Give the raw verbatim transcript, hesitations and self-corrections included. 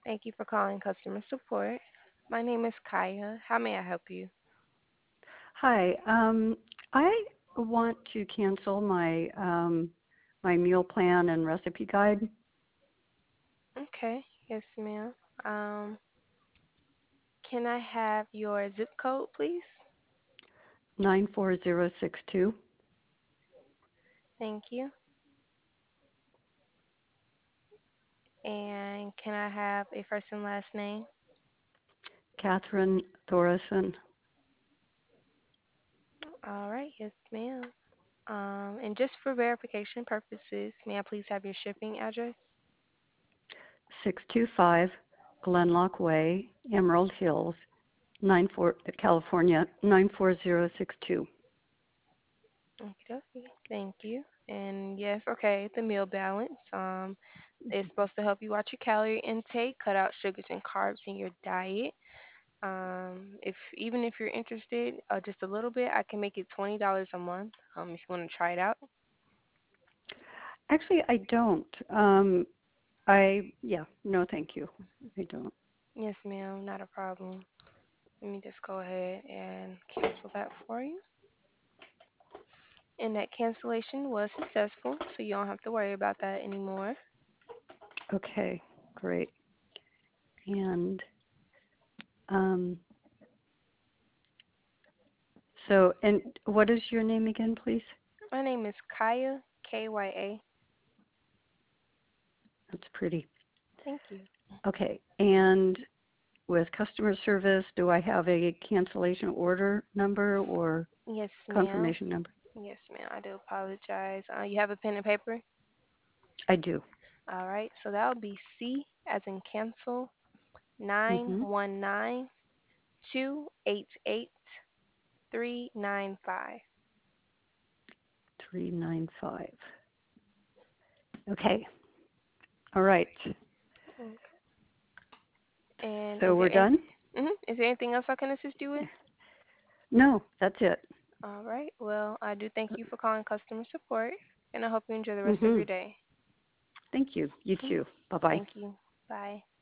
Thank you for calling customer support. My name is Kaya. How may I help you? Hi. Um, I want to cancel my um, my meal plan and recipe guide. Okay, yes, ma'am. Um, can I have your zip code, please? nine four zero six two. Thank you. And can I have a first and last name? Catherine Thorison. All right, yes, ma'am. Um, and just for verification purposes, may I please have your shipping address? six two five Glenlock Way, Emerald Hills, nine four California nine four zero six two. Okay, okay. Thank you. And yes, okay, the meal balance. Um, it's supposed to help you watch your calorie intake, cut out sugars and carbs in your diet. Um, if even if you're interested, uh, just a little bit, I can make it twenty dollars a month. Um, if you want to try it out. Actually, I don't. Um, I yeah, no, thank you. I don't. Yes, ma'am, not a problem. Let me just go ahead and cancel that for you. And that cancellation was successful, so you don't have to worry about that anymore. Okay, great. And um, so, and what is your name again, please? My name is Kaya, K Y A. That's pretty. Thank you. Okay, and with customer service, do I have a cancellation order number or Yes, ma'am. confirmation number? Yes, ma'am. I do apologize. Uh, you have a pen and paper? I do. All right. So that will be C as in cancel nine Mm-hmm. one nine two eight eight three nine five. three nine five. Okay. All right. And So is we're there any, done? mhm, is there anything else I can assist you with? No, that's it. All right. Well, I do thank you for calling customer support, and I hope you enjoy the rest of Mm-hmm. your day. Thank you. You Mhm. too. Bye-bye. Thank you. Bye.